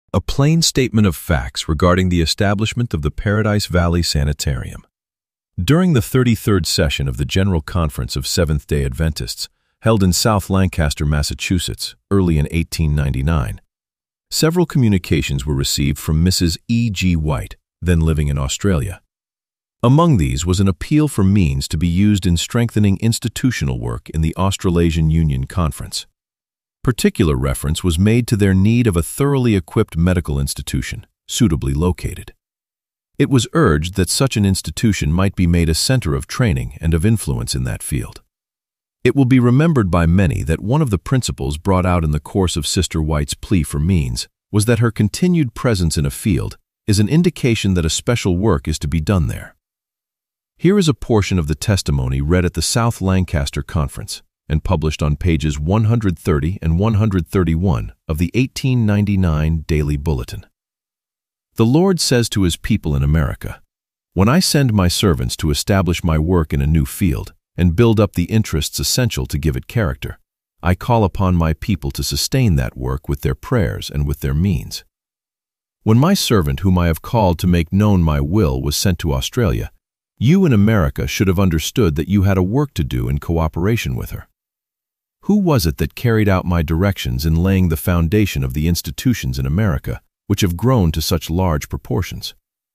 A plain statement of facts regarding the establishment of the Paradise Valley Sanitarium. During the 33rd session of the General Conference of Seventh-day Adventists, held in South Lancaster, Massachusetts, early in 1899, several communications were received from Mrs. E. G. White, then living in Australia. Among these was an appeal for means to be used in strengthening institutional work in the Australasian Union Conference. Particular reference was made to their need of a thoroughly equipped medical institution, suitably located. It was urged that such an institution might be made a center of training and of influence in that field. It will be remembered by many that one of the principles brought out in the course of Sister White's plea for means was that her continued presence in a field is an indication that a special work is to be done there. Here is a portion of the testimony read at the South Lancaster Conference and published on pages 130 and 131 of the 1899 Daily Bulletin. The Lord says to His people in America, "When I send my servants to establish my work in a new field and build up the interests essential to give it character, I call upon my people to sustain that work with their prayers and with their means. When my servant whom I have called to make known my will was sent to Australia, you in America should have understood that you had a work to do in cooperation with her. Who was it that carried out my directions in laying the foundation of the institutions in America, which have grown to such large proportions?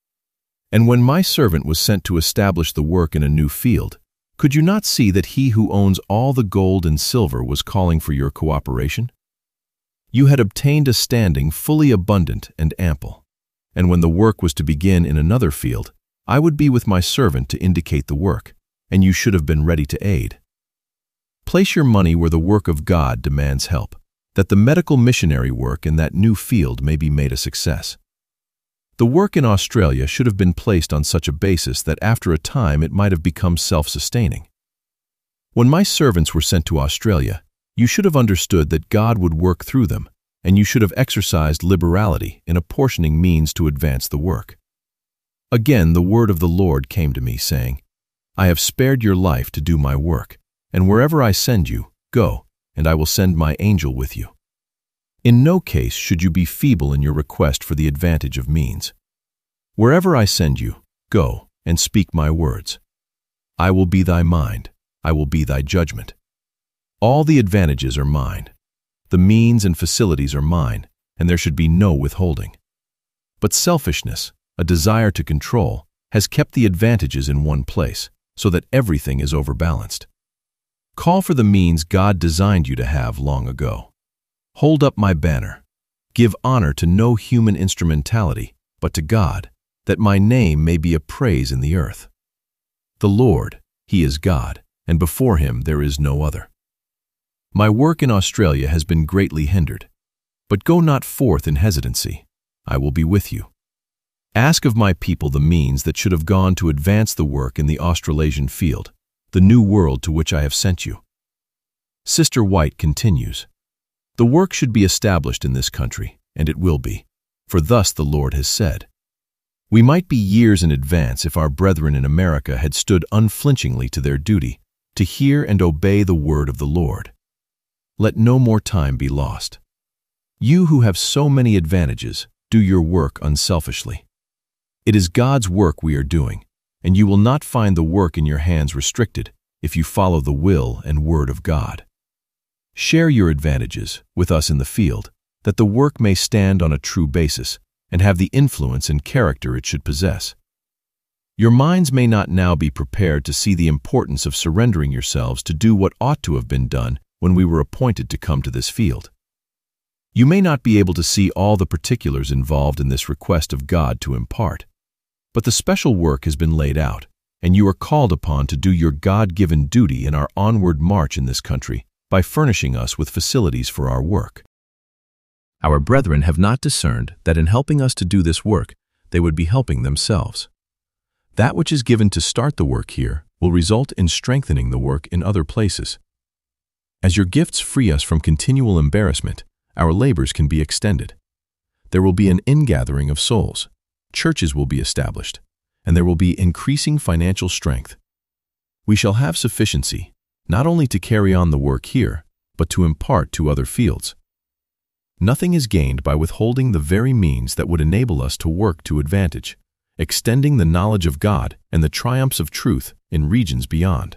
And when my servant was sent to establish the work in a new field, could you not see that he who owns all the gold and silver was calling for your cooperation? You had obtained a standing fully abundant and ample, and when the work was to begin in another field, I would be with my servant to indicate the work, and you should have been ready to aid. Place your money where the work of God demands help, that the medical missionary work in that new field may be made a success. The work in Australia should have been placed on such a basis that after a time it might have become self-sustaining. When my servants were sent to Australia, you should have understood that God would work through them, and you should have exercised liberality in apportioning means to advance the work. Again the word of the Lord came to me, saying, I have spared your life to do my work, and wherever I send you, go, and I will send my angel with you. In no case should you be feeble in your request for the advantage of means. Wherever I send you, go, and speak my words. I will be thy mind, I will be thy judgment. All the advantages are mine. The means and facilities are mine, and there should be no withholding. But selfishness, a desire to control, has kept the advantages in one place, so that everything is overbalanced. Call for the means God designed you to have long ago. Hold up my banner. Give honor to no human instrumentality, but to God, that my name may be a praise in the earth. The Lord, He is God, and before Him there is no other. My work in Australia has been greatly hindered, but go not forth in hesitancy. I will be with you. Ask of my people the means that should have gone to advance the work in the Australasian field, the new world to which I have sent you. Sister White continues, the work should be established in this country, and it will be, for thus the Lord has said. We might be years in advance if our brethren in America had stood unflinchingly to their duty to hear and obey the word of the Lord. Let no more time be lost. You who have so many advantages, do your work unselfishly. It is God's work we are doing, and you will not find the work in your hands restricted if you follow the will and word of God. Share your advantages with us in the field, that the work may stand on a true basis and have the influence and character it should possess. Your minds may not now be prepared to see the importance of surrendering yourselves to do what ought to have been done when we were appointed to come to this field. You may not be able to see all the particulars involved in this request of God to impart, but the special work has been laid out, and you are called upon to do your God-given duty in our onward march in this country by furnishing us with facilities for our work. Our brethren have not discerned that in helping us to do this work, they would be helping themselves. That which is given to start the work here will result in strengthening the work in other places. As your gifts free us from continual embarrassment, our labors can be extended. There will be an ingathering of souls. Churches will be established, and there will be increasing financial strength. We shall have sufficiency, not only to carry on the work here, but to impart to other fields. Nothing is gained by withholding the very means that would enable us to work to advantage, extending the knowledge of God and the triumphs of truth in regions beyond.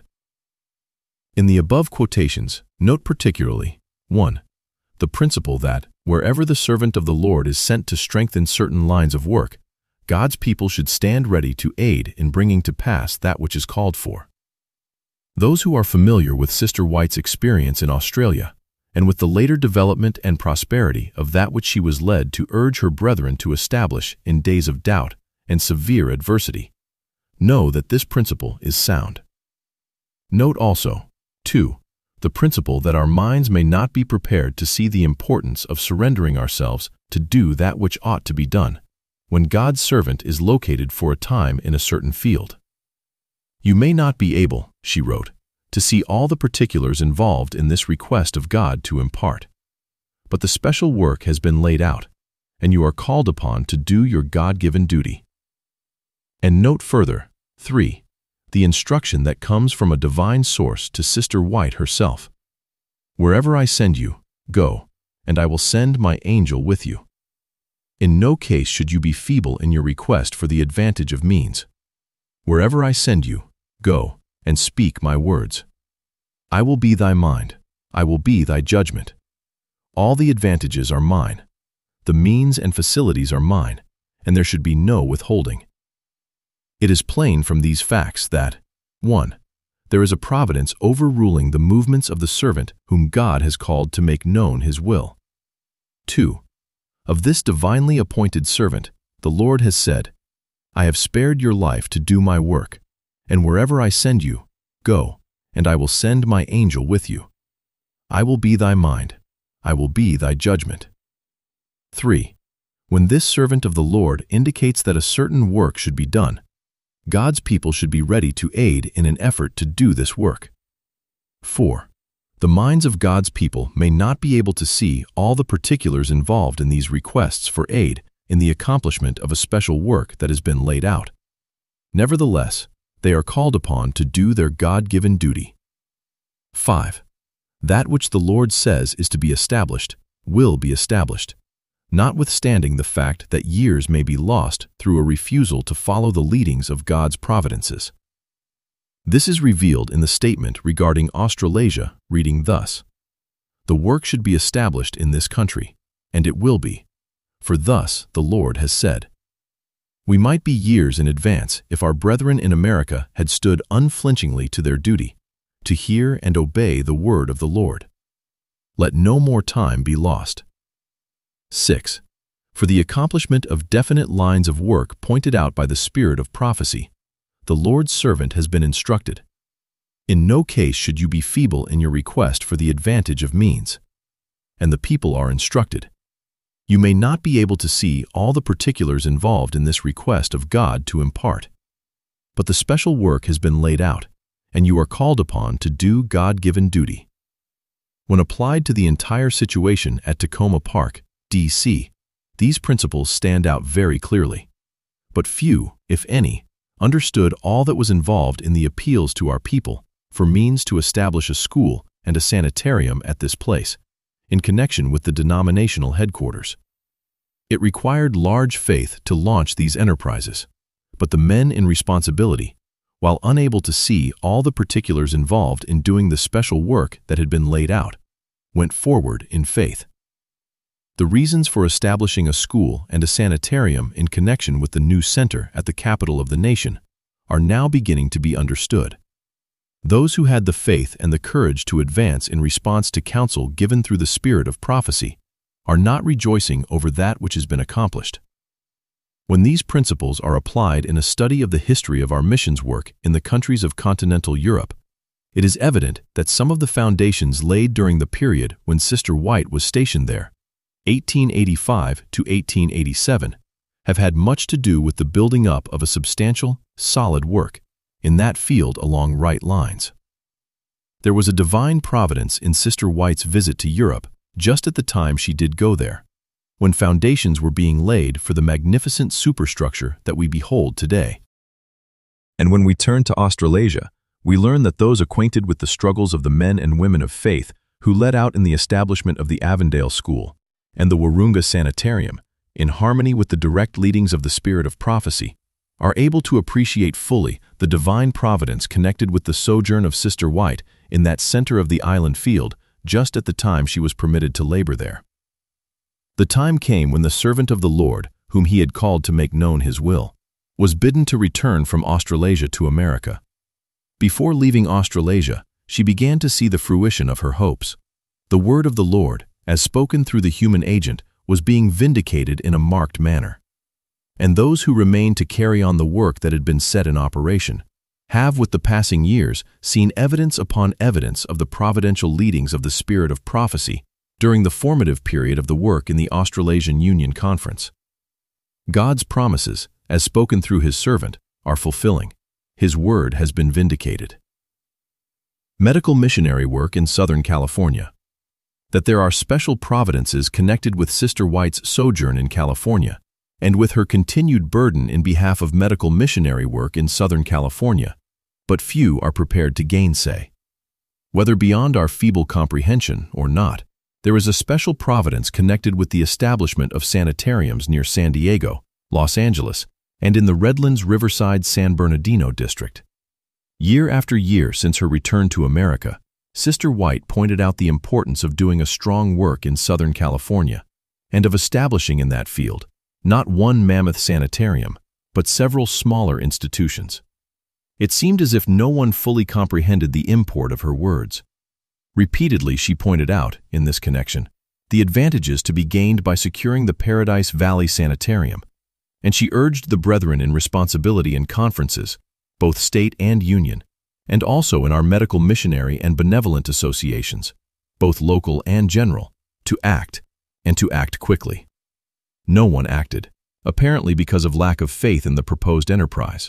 In the above quotations, note particularly 1. The principle that, wherever the servant of the Lord is sent to strengthen certain lines of work, God's people should stand ready to aid in bringing to pass that which is called for. Those who are familiar with Sister White's experience in Australia, and with the later development and prosperity of that which she was led to urge her brethren to establish in days of doubt and severe adversity, know that this principle is sound. Note also, 2. The principle that our minds may not be prepared to see the importance of surrendering ourselves to do that which ought to be done, when God's servant is located for a time in a certain field. You may not be able, she wrote, to see all the particulars involved in this request of God to impart. But the special work has been laid out, and you are called upon to do your God-given duty. And note further, 3. The instruction that comes from a divine source to Sister White herself. Wherever I send you, go, and I will send my angel with you. In no case should you be feeble in your request for the advantage of means. Wherever I send you, go, and speak my words. I will be thy mind, I will be thy judgment. All the advantages are mine, the means and facilities are mine, and there should be no withholding. It is plain from these facts that 1. There is a providence overruling the movements of the servant whom God has called to make known his will. 2. Of this divinely appointed servant, the Lord has said, I have spared your life to do my work, and wherever I send you, go, and I will send my angel with you. I will be thy mind, I will be thy judgment. 3. When this servant of the Lord indicates that a certain work should be done, God's people should be ready to aid in an effort to do this work. 4. The minds of God's people may not be able to see all the particulars involved in these requests for aid in the accomplishment of a special work that has been laid out. Nevertheless, they are called upon to do their God-given duty. 5. That which the Lord says is to be established will be established, notwithstanding the fact that years may be lost through a refusal to follow the leadings of God's providences. This is revealed in the statement regarding Australasia, reading thus, The work should be established in this country, and it will be, for thus the Lord has said. We might be years in advance if our brethren in America had stood unflinchingly to their duty, to hear and obey the word of the Lord. Let no more time be lost. 6. For the accomplishment of definite lines of work pointed out by the Spirit of prophecy, the Lord's servant has been instructed. In no case should you be feeble in your request for the advantage of means. And the people are instructed. You may not be able to see all the particulars involved in this request of God to impart. But the special work has been laid out, and you are called upon to do God-given duty. When applied to the entire situation at Takoma Park, D.C., these principles stand out very clearly. But few, if any, understood all that was involved in the appeals to our people for means to establish a school and a sanitarium at this place, in connection with the denominational headquarters. It required large faith to launch these enterprises, but the men in responsibility, while unable to see all the particulars involved in doing the special work that had been laid out, went forward in faith. The reasons for establishing a school and a sanitarium in connection with the new center at the capital of the nation are now beginning to be understood. Those who had the faith and the courage to advance in response to counsel given through the spirit of prophecy are not rejoicing over that which has been accomplished. When these principles are applied in a study of the history of our missions work in the countries of continental Europe, it is evident that some of the foundations laid during the period when Sister White was stationed there, 1885 to 1887, have had much to do with the building up of a substantial, solid work in that field along right lines. There was a divine providence in Sister White's visit to Europe just at the time she did go there, when foundations were being laid for the magnificent superstructure that we behold today. And when we turn to Australasia, we learn that those acquainted with the struggles of the men and women of faith who led out in the establishment of the Avondale School and the Wahroonga Sanitarium, in harmony with the direct leadings of the Spirit of Prophecy, are able to appreciate fully the divine providence connected with the sojourn of Sister White in that center of the island field just at the time she was permitted to labor there. The time came when the servant of the Lord, whom he had called to make known his will, was bidden to return from Australasia to America. Before leaving Australasia, she began to see the fruition of her hopes. The word of the Lord, as spoken through the human agent, was being vindicated in a marked manner. And those who remained to carry on the work that had been set in operation have, with the passing years, seen evidence upon evidence of the providential leadings of the Spirit of Prophecy during the formative period of the work in the Australasian Union Conference. God's promises, as spoken through His servant, are fulfilling. His word has been vindicated. Medical missionary work in Southern California. That there are special providences connected with Sister White's sojourn in California, and with her continued burden in behalf of medical missionary work in Southern California, but few are prepared to gainsay. Whether beyond our feeble comprehension or not, there is a special providence connected with the establishment of sanitariums near San Diego, Los Angeles, and in the Redlands Riverside San Bernardino district. Year after year since her return to America, Sister White pointed out the importance of doing a strong work in Southern California and of establishing in that field not one mammoth sanitarium, but several smaller institutions. It seemed as if no one fully comprehended the import of her words. Repeatedly she pointed out, in this connection, the advantages to be gained by securing the Paradise Valley Sanitarium, and she urged the brethren in responsibility in conferences, both state and union, and also in our medical missionary and benevolent associations, both local and general, to act, and to act quickly. No one acted, apparently because of lack of faith in the proposed enterprise.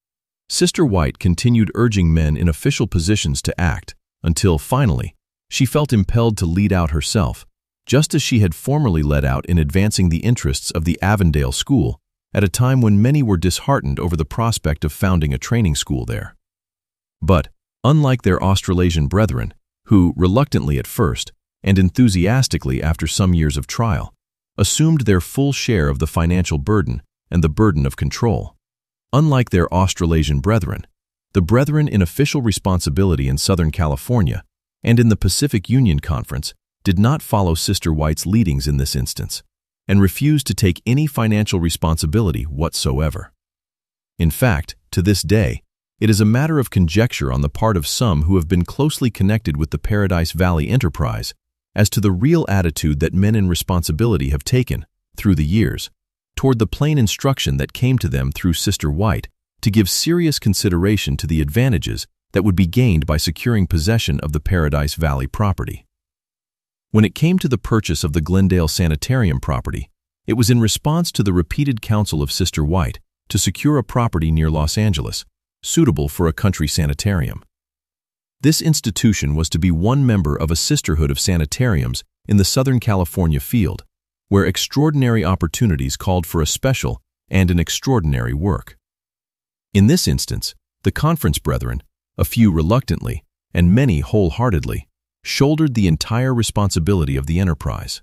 Sister White continued urging men in official positions to act until, finally, she felt impelled to lead out herself, just as she had formerly led out in advancing the interests of the Avondale School at a time when many were disheartened over the prospect of founding a training school there. But, unlike their Australasian brethren, who, reluctantly at first, and enthusiastically after some years of trial, assumed their full share of the financial burden and the burden of control. Unlike their Australasian brethren, the brethren in official responsibility in Southern California and in the Pacific Union Conference did not follow Sister White's leadings in this instance and refused to take any financial responsibility whatsoever. In fact, to this day, it is a matter of conjecture on the part of some who have been closely connected with the Paradise Valley enterprise as to the real attitude that men in responsibility have taken, through the years, toward the plain instruction that came to them through Sister White to give serious consideration to the advantages that would be gained by securing possession of the Paradise Valley property. When it came to the purchase of the Glendale Sanitarium property, it was in response to the repeated counsel of Sister White to secure a property near Los Angeles, suitable for a country sanitarium. This institution was to be one member of a sisterhood of sanitariums in the Southern California field, where extraordinary opportunities called for a special and an extraordinary work. In this instance, the conference brethren, a few reluctantly and many wholeheartedly, shouldered the entire responsibility of the enterprise.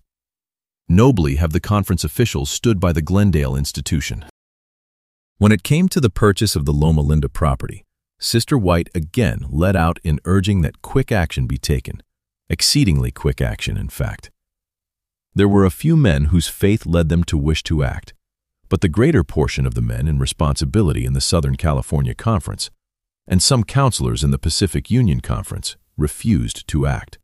Nobly have the conference officials stood by the Glendale institution. When it came to the purchase of the Loma Linda property, Sister White again led out in urging that quick action be taken, exceedingly quick action, in fact. There were a few men whose faith led them to wish to act, but the greater portion of the men in responsibility in the Southern California Conference, and some counselors in the Pacific Union Conference, refused to act.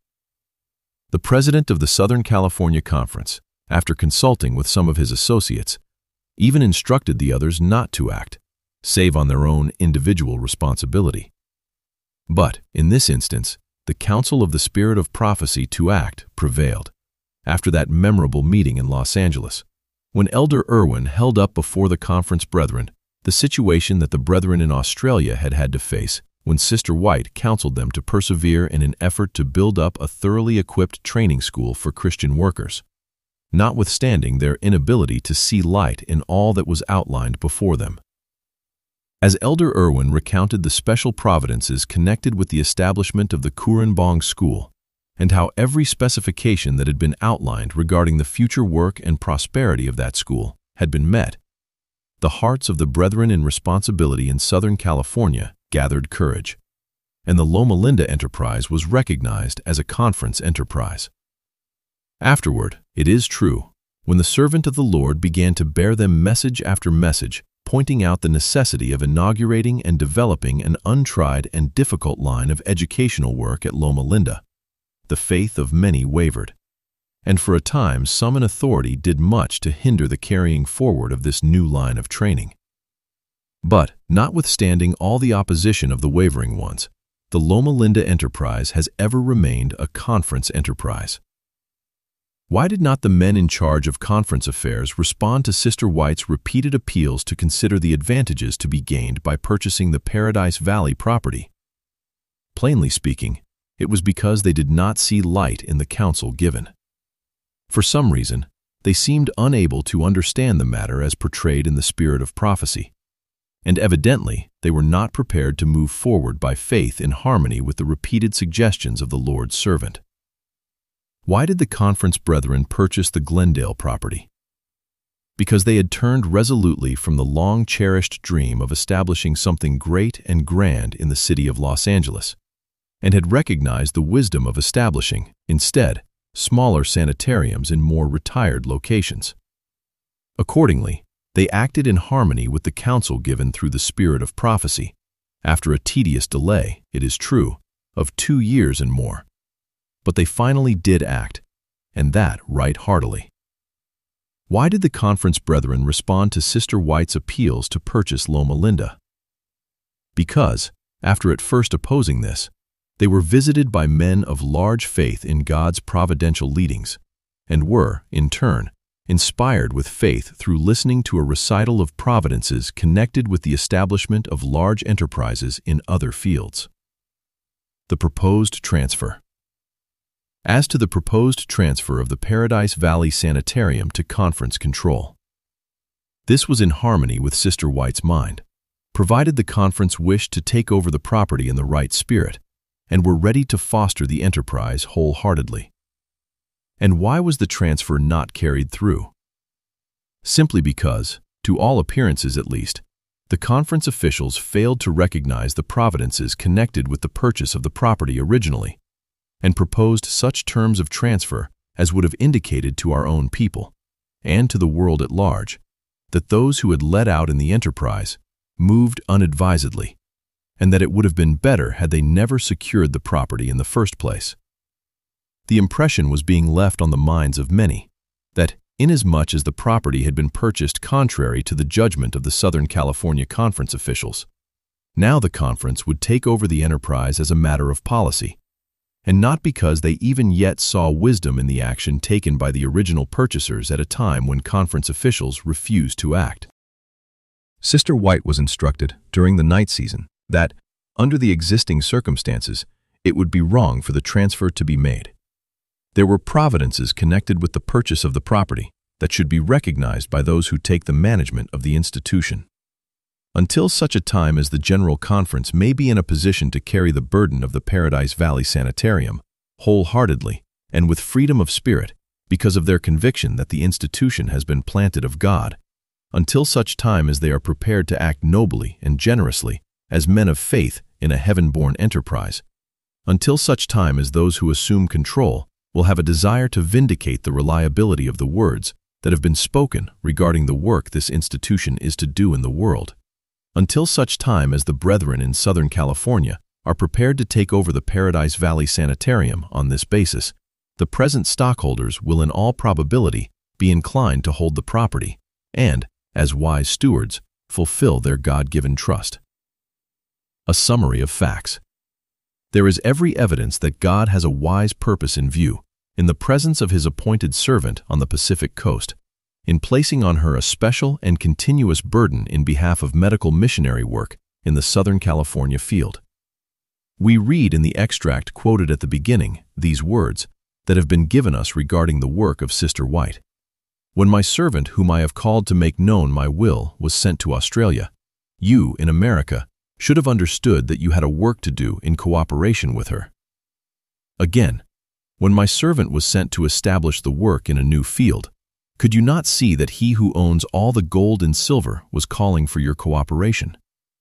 The president of the Southern California Conference, after consulting with some of his associates, even instructed the others not to act, save on their own individual responsibility. But, in this instance, the counsel of the Spirit of Prophecy to act prevailed, after that memorable meeting in Los Angeles, when Elder Irwin held up before the conference brethren the situation that the brethren in Australia had had to face when Sister White counseled them to persevere in an effort to build up a thoroughly equipped training school for Christian workers, notwithstanding their inability to see light in all that was outlined before them. As Elder Irwin recounted the special providences connected with the establishment of the Kurunbong School, and how every specification that had been outlined regarding the future work and prosperity of that school had been met, the hearts of the brethren in responsibility in Southern California gathered courage, and the Loma Linda enterprise was recognized as a conference enterprise. Afterward, it is true, when the servant of the Lord began to bear them message after message, pointing out the necessity of inaugurating and developing an untried and difficult line of educational work at Loma Linda, the faith of many wavered, and for a time some in authority did much to hinder the carrying forward of this new line of training. But, notwithstanding all the opposition of the wavering ones, the Loma Linda enterprise has ever remained a conference enterprise. Why did not the men in charge of conference affairs respond to Sister White's repeated appeals to consider the advantages to be gained by purchasing the Paradise Valley property? Plainly speaking, it was because they did not see light in the counsel given. For some reason, they seemed unable to understand the matter as portrayed in the spirit of prophecy, and evidently they were not prepared to move forward by faith in harmony with the repeated suggestions of the Lord's servant. Why did the conference brethren purchase the Glendale property? Because they had turned resolutely from the long-cherished dream of establishing something great and grand in the city of Los Angeles, and had recognized the wisdom of establishing, instead, smaller sanitariums in more retired locations. Accordingly, they acted in harmony with the counsel given through the spirit of prophecy, after a tedious delay, it is true, of 2 years and more. But they finally did act, and that right heartily. Why did the conference brethren respond to Sister White's appeals to purchase Loma Linda? Because, after at first opposing this, they were visited by men of large faith in God's providential leadings, and were, in turn, inspired with faith through listening to a recital of providences connected with the establishment of large enterprises in other fields. The proposed transfer. As to the proposed transfer of the Paradise Valley Sanitarium to conference control, this was in harmony with Sister White's mind, provided the conference wished to take over the property in the right spirit and were ready to foster the enterprise wholeheartedly. And why was the transfer not carried through? Simply because, to all appearances at least, the conference officials failed to recognize the providences connected with the purchase of the property originally, and proposed such terms of transfer as would have indicated to our own people, and to the world at large, that those who had led out in the enterprise moved unadvisedly, and that it would have been better had they never secured the property in the first place. The impression was being left on the minds of many that, inasmuch as the property had been purchased contrary to the judgment of the Southern California Conference officials, now the conference would take over the enterprise as a matter of policy, and not because they even yet saw wisdom in the action taken by the original purchasers at a time when conference officials refused to act. Sister White was instructed, during the night season, that, under the existing circumstances, it would be wrong for the transfer to be made. There were providences connected with the purchase of the property that should be recognized by those who take the management of the institution. Until such a time as the General Conference may be in a position to carry the burden of the Paradise Valley Sanitarium wholeheartedly and with freedom of spirit because of their conviction that the institution has been planted of God, until such time as they are prepared to act nobly and generously as men of faith in a heaven-born enterprise, until such time as those who assume control will have a desire to vindicate the reliability of the words that have been spoken regarding the work this institution is to do in the world, until such time as the brethren in Southern California are prepared to take over the Paradise Valley Sanitarium on this basis, the present stockholders will in all probability be inclined to hold the property and, as wise stewards, fulfill their God-given trust. A summary of facts. There is every evidence that God has a wise purpose in view, in the presence of His appointed servant on the Pacific Coast, in placing on her a special and continuous burden in behalf of medical missionary work in the Southern California field. We read in the extract quoted at the beginning these words that have been given us regarding the work of Sister White. When my servant whom I have called to make known my will was sent to Australia, you, in America, should have understood that you had a work to do in cooperation with her. Again, When my servant was sent to establish the work in a new field, could you not see that he who owns all the gold and silver was calling for your cooperation?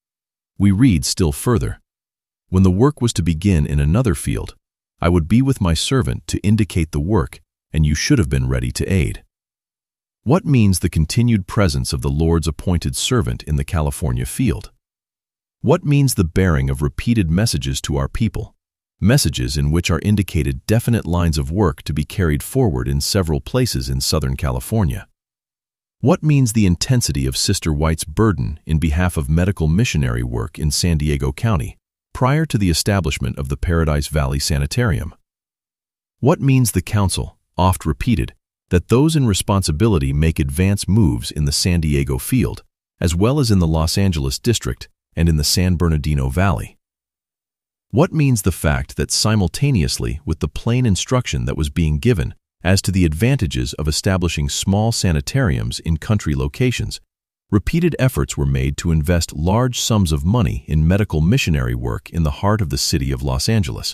We read still further, when the work was to begin in another field, I would be with my servant to indicate the work, and you should have been ready to aid. What means the continued presence of the Lord's appointed servant in the California field? What means the bearing of repeated messages to our people, messages in which are indicated definite lines of work to be carried forward in several places in Southern California? What means the intensity of Sister White's burden in behalf of medical missionary work in San Diego County prior to the establishment of the Paradise Valley Sanitarium? What means the counsel, oft repeated, that those in responsibility make advance moves in the San Diego field, as well as in the Los Angeles district and in the San Bernardino Valley? What means the fact that simultaneously with the plain instruction that was being given as to the advantages of establishing small sanitariums in country locations, repeated efforts were made to invest large sums of money in medical missionary work in the heart of the city of Los Angeles?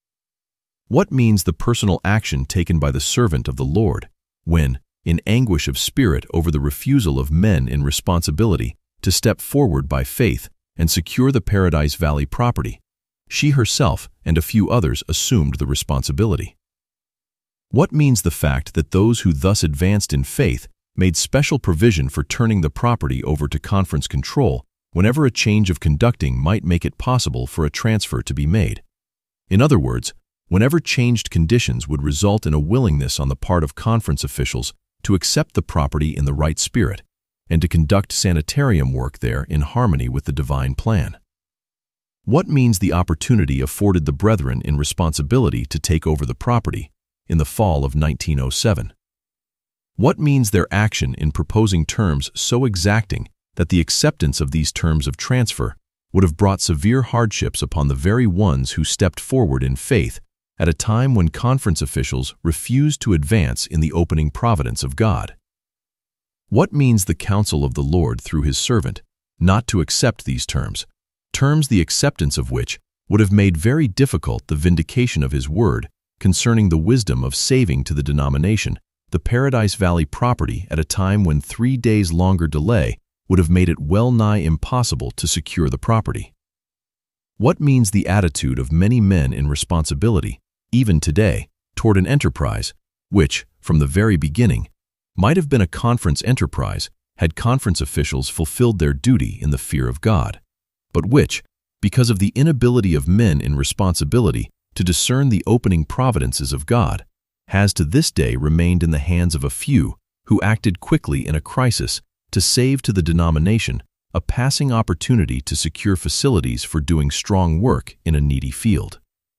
What means the personal action taken by the servant of the Lord when, in anguish of spirit over the refusal of men in responsibility to step forward by faith and secure the Paradise Valley property, she herself and a few others assumed the responsibility? What means the fact that those who thus advanced in faith made special provision for turning the property over to conference control whenever a change of conducting might make it possible for a transfer to be made? In other words, whenever changed conditions would result in a willingness on the part of conference officials to accept the property in the right spirit and to conduct sanitarium work there in harmony with the divine plan. What means the opportunity afforded the brethren in responsibility to take over the property in the fall of 1907? What means their action in proposing terms so exacting that the acceptance of these terms of transfer would have brought severe hardships upon the very ones who stepped forward in faith at a time when conference officials refused to advance in the opening providence of God? What means the counsel of the Lord through his servant not to accept these terms the acceptance of which would have made very difficult the vindication of his word concerning the wisdom of saving to the denomination the Paradise Valley property at a time when 3 days longer delay would have made it well nigh impossible to secure the property? What means the attitude of many men in responsibility, even today, toward an enterprise which, from the very beginning, might have been a conference enterprise had conference officials fulfilled their duty in the fear of God, but which, because of the inability of men in responsibility to discern the opening providences of God, has to this day remained in the hands of a few who acted quickly in a crisis to save to the denomination a passing opportunity to secure facilities for doing strong work in a needy field?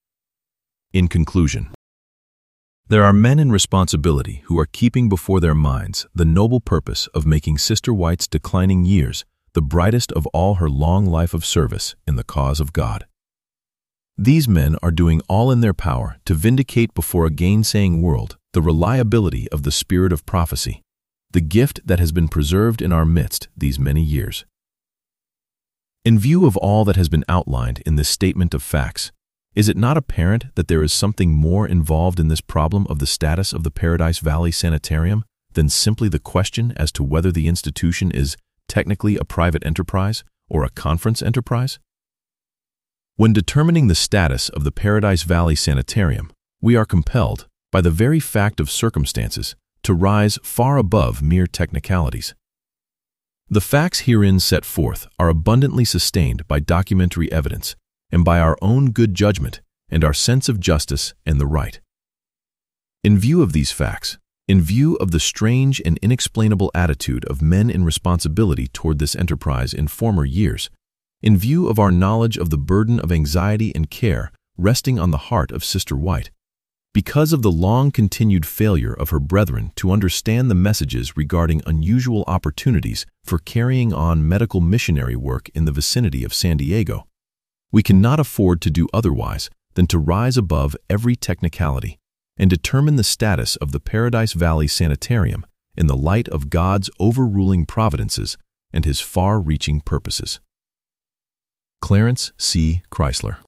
In conclusion, there are men in responsibility who are keeping before their minds the noble purpose of making Sister White's declining years the brightest of all her long life of service in the cause of God. These men are doing all in their power to vindicate before a gainsaying world the reliability of the spirit of prophecy, the gift that has been preserved in our midst these many years. In view of all that has been outlined in this statement of facts, is it not apparent that there is something more involved in this problem of the status of the Paradise Valley Sanitarium than simply the question as to whether the institution is technically a private enterprise or a conference enterprise? When determining the status of the Paradise Valley Sanitarium, we are compelled, by the very fact of circumstances, to rise far above mere technicalities. The facts herein set forth are abundantly sustained by documentary evidence and by our own good judgment and our sense of justice and the right. In view of these facts, in view of the strange and inexplainable attitude of men in responsibility toward this enterprise in former years, in view of our knowledge of the burden of anxiety and care resting on the heart of Sister White, because of the long-continued failure of her brethren to understand the messages regarding unusual opportunities for carrying on medical missionary work in the vicinity of San Diego, we cannot afford to do otherwise than to rise above every technicality and determine the status of the Paradise Valley Sanitarium in the light of God's overruling providences and his far-reaching purposes. Clarence C. Chrysler.